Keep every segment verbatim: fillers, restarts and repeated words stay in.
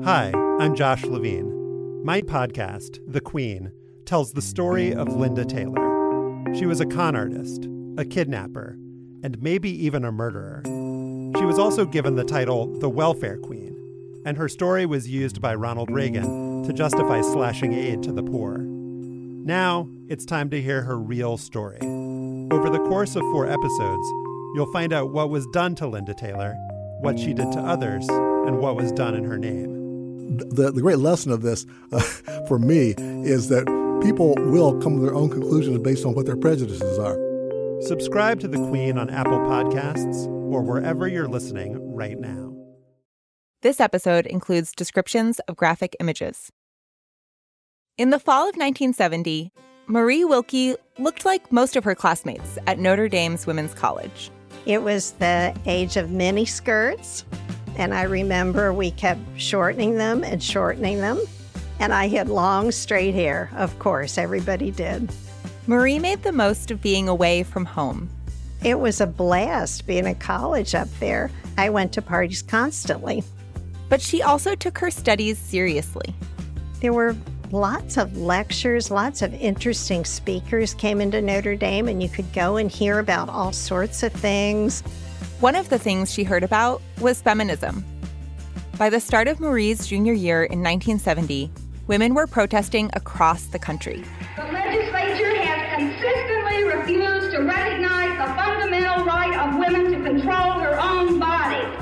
Hi, I'm Josh Levine. My podcast, The Queen, tells the story of Linda Taylor. She was a con artist, a kidnapper, and maybe even a murderer. She was also given the title the Welfare Queen, and her story was used by Ronald Reagan to justify slashing aid to the poor. Now, it's time to hear her real story. Over the course of four episodes, you'll find out what was done to Linda Taylor, what she did to others, and what was done in her name. The, the great lesson of this, uh, for me, is that people will come to their own conclusions based on what their prejudices are. Subscribe to The Queen on Apple Podcasts or wherever you're listening right now. This episode includes descriptions of graphic images. In the fall of nineteen seventy, Marie Wilkie looked like most of her classmates at Notre Dame's Women's College. It was the age of mini skirts, and I remember we kept shortening them and shortening them, and I had long, straight hair. Of course, everybody did. Marie made the most of being away from home. It was a blast being at college up there. I went to parties constantly. But she also took her studies seriously. There were lots of lectures, lots of interesting speakers came into Notre Dame, and you could go and hear about all sorts of things. One of the things she heard about was feminism. By the start of Marie's junior year in nineteen seventy, women were protesting across the country. The legislature has consistently refused to recognize the fundamental right of women to control their own bodies.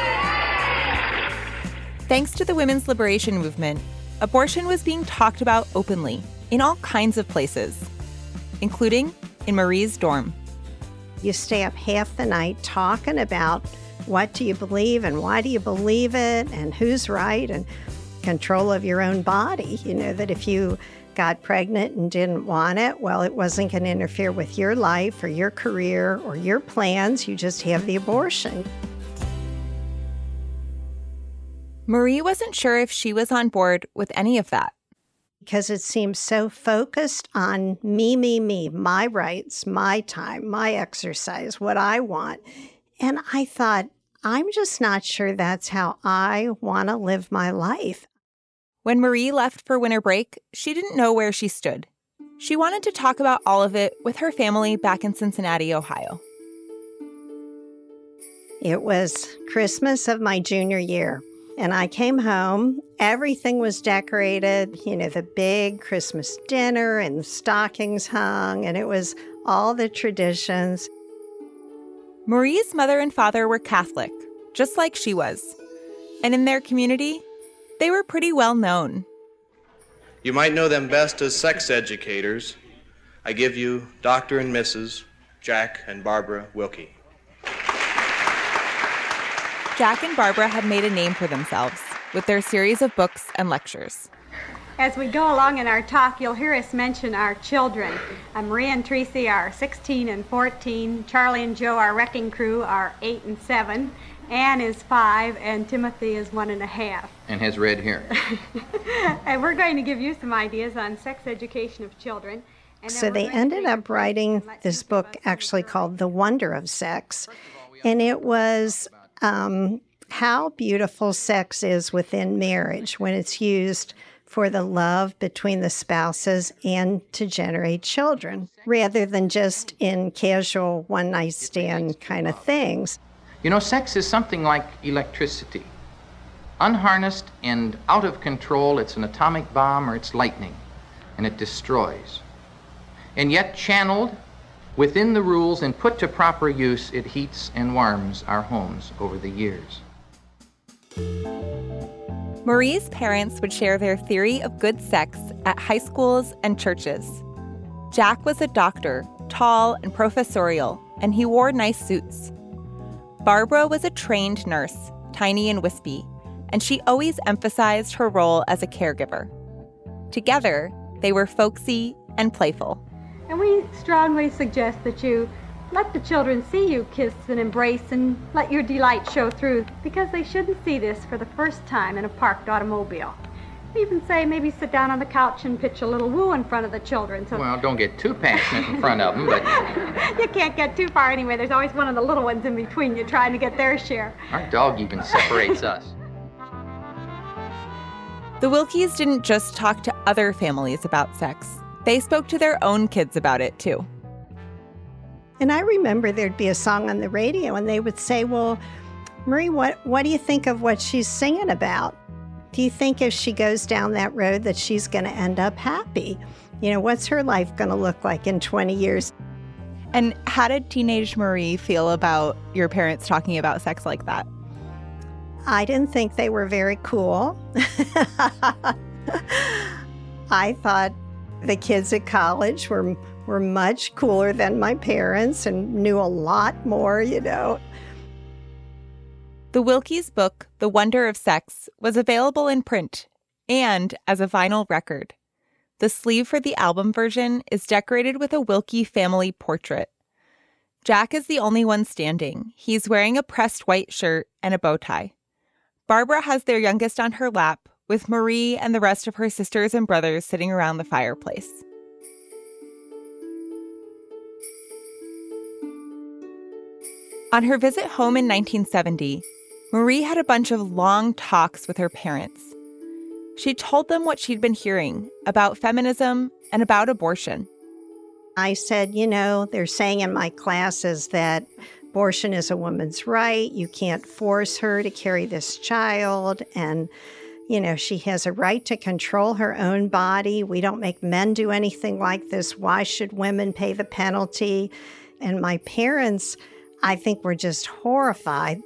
Thanks to the women's liberation movement, abortion was being talked about openly in all kinds of places, including in Marie's dorm. You stay up half the night talking about what do you believe and why do you believe it and who's right and control of your own body. You know, that if you got pregnant and didn't want it, well, it wasn't going to interfere with your life or your career or your plans. You just have the abortion. Marie wasn't sure if she was on board with any of that. Because it seems so focused on me, me, me, my rights, my time, my exercise, what I want. And I thought, I'm just not sure that's how I want to live my life. When Marie left for winter break, she didn't know where she stood. She wanted to talk about all of it with her family back in Cincinnati, Ohio. It was Christmas of my junior year. And I came home, everything was decorated, you know, the big Christmas dinner and the stockings hung, and it was all the traditions. Marie's mother and father were Catholic, just like she was. And in their community, they were pretty well known. You might know them best as sex educators. I give you Doctor and Missus Jack and Barbara Wilkie. Jack and Barbara had made a name for themselves with their series of books and lectures. As we go along in our talk, you'll hear us mention our children. Uh, Maria and Tracy are sixteen and fourteen. Charlie and Joe, our wrecking crew, are eight and seven. Anne is five, and Timothy is one and a half. And has red hair. And we're going to give you some ideas on sex education of children. And so they ended up writing this book actually called The Wonder of Sex. And it was Um, how beautiful sex is within marriage when it's used for the love between the spouses and to generate children, rather than just in casual one-night stand kind of things. You know, sex is something like electricity. Unharnessed and out of control, it's an atomic bomb or it's lightning, and it destroys. And yet channeled within the rules and put to proper use, it heats and warms our homes over the years. Marie's parents would share their theory of good sex at high schools and churches. Jack was a doctor, tall and professorial, and he wore nice suits. Barbara was a trained nurse, tiny and wispy, and she always emphasized her role as a caregiver. Together, they were folksy and playful. And we strongly suggest that you let the children see you kiss and embrace and let your delight show through, because they shouldn't see this for the first time in a parked automobile. We even say maybe sit down on the couch and pitch a little woo in front of the children. So well, don't get too passionate in front of them, but... You can't get too far anyway. There's always one of the little ones in between you trying to get their share. Our dog even separates us. The Wilkes didn't just talk to other families about sex. They spoke to their own kids about it, too. And I remember there'd be a song on the radio, and they would say, well, Marie, what, what do you think of what she's singing about? Do you think if she goes down that road that she's going to end up happy? You know, what's her life going to look like in twenty years? And how did teenage Marie feel about your parents talking about sex like that? I didn't think they were very cool. I thought the kids at college were were much cooler than my parents and knew a lot more, you know. The Wilkes book, The Wonder of Sex, was available in print and as a vinyl record. The sleeve for the album version is decorated with a Wilkie family portrait. Jack is the only one standing. He's wearing a pressed white shirt and a bow tie. Barbara has their youngest on her lap, with Marie and the rest of her sisters and brothers sitting around the fireplace. On her visit home in nineteen seventy, Marie had a bunch of long talks with her parents. She told them what she'd been hearing about feminism and about abortion. I said, you know, they're saying in my classes that abortion is a woman's right. You can't force her to carry this child. And, you know, she has a right to control her own body. We don't make men do anything like this. Why should women pay the penalty? And my parents, I think, were just horrified.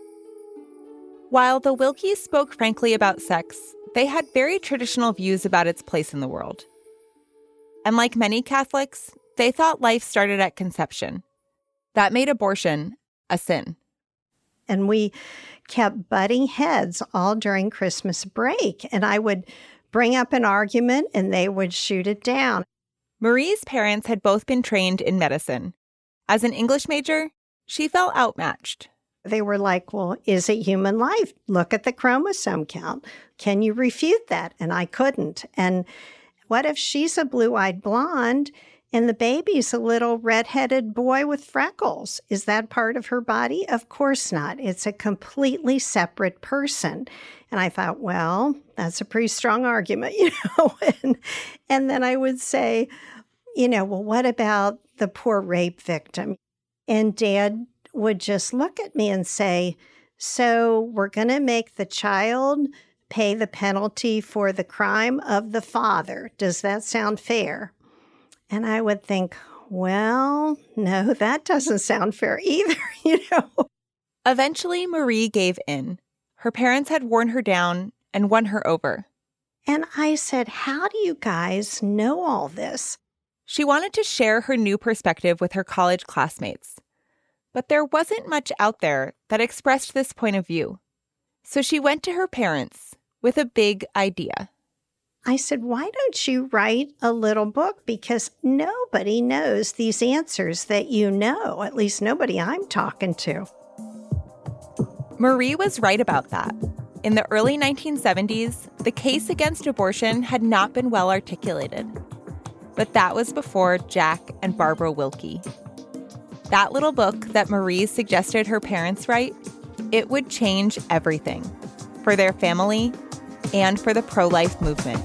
While the Wilkes spoke frankly about sex, they had very traditional views about its place in the world. And like many Catholics, they thought life started at conception. That made abortion a sin. And we kept butting heads all during Christmas break. And I would bring up an argument and they would shoot it down. Marie's parents had both been trained in medicine. As an English major, she felt outmatched. They were like, well, is it human life? Look at the chromosome count. Can you refute that? And I couldn't. And what if she's a blue-eyed blonde and the baby's a little red-headed boy with freckles? Is that part of her body? Of course not. It's a completely separate person. And I thought, well, that's a pretty strong argument, you know. and, and then I would say, you know, well, what about the poor rape victim? And Dad would just look at me and say, so we're going to make the child pay the penalty for the crime of the father. Does that sound fair? And I would think, well, no, that doesn't sound fair either, you know. Eventually, Marie gave in. Her parents had worn her down and won her over. And I said, how do you guys know all this? She wanted to share her new perspective with her college classmates. But there wasn't much out there that expressed this point of view. So she went to her parents with a big idea. I said, why don't you write a little book? Because nobody knows these answers that you know, at least nobody I'm talking to. Marie was right about that. In the early nineteen seventies, the case against abortion had not been well articulated. But that was before Jack and Barbara Wilkie. That little book that Marie suggested her parents write, it would change everything for their family and for the pro-life movement.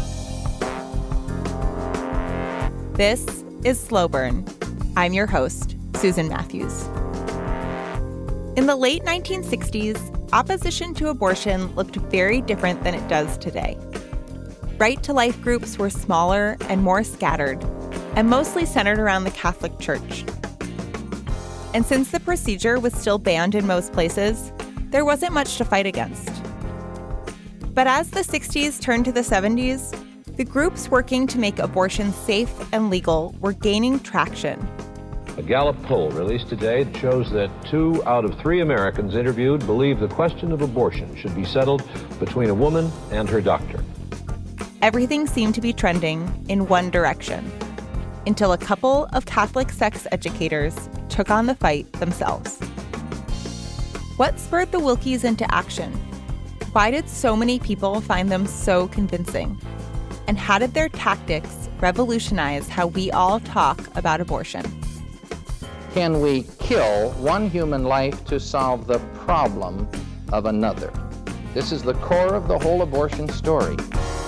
This is Slow Burn. I'm your host, Susan Matthews. In the late nineteen sixties, opposition to abortion looked very different than it does today. Right-to-life groups were smaller and more scattered, and mostly centered around the Catholic Church. And since the procedure was still banned in most places, there wasn't much to fight against. But as the sixties turned to the seventies, the groups working to make abortion safe and legal were gaining traction. A Gallup poll released today shows that two out of three Americans interviewed believe the question of abortion should be settled between a woman and her doctor. Everything seemed to be trending in one direction, until a couple of Catholic sex educators took on the fight themselves. What spurred the Wilkies into action? Why did so many people find them so convincing? And how did their tactics revolutionize how we all talk about abortion? Can we kill one human life to solve the problem of another? This is the core of the whole abortion story.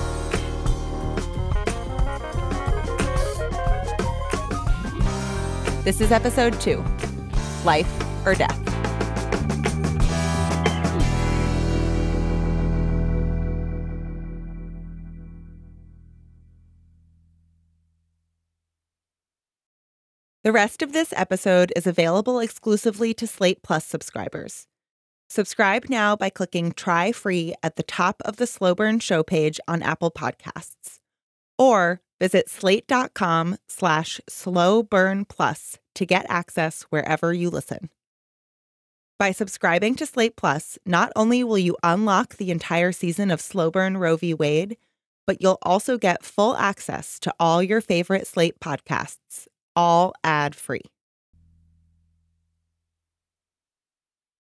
This is episode two, Life or Death. The rest of this episode is available exclusively to Slate Plus subscribers. Subscribe now by clicking Try Free at the top of the Slow Burn show page on Apple Podcasts. Or visit slate.com slash slow burn plus to get access wherever you listen. By subscribing to Slate Plus, not only will you unlock the entire season of Slow Burn Roe v. Wade, but you'll also get full access to all your favorite Slate podcasts, all ad-free.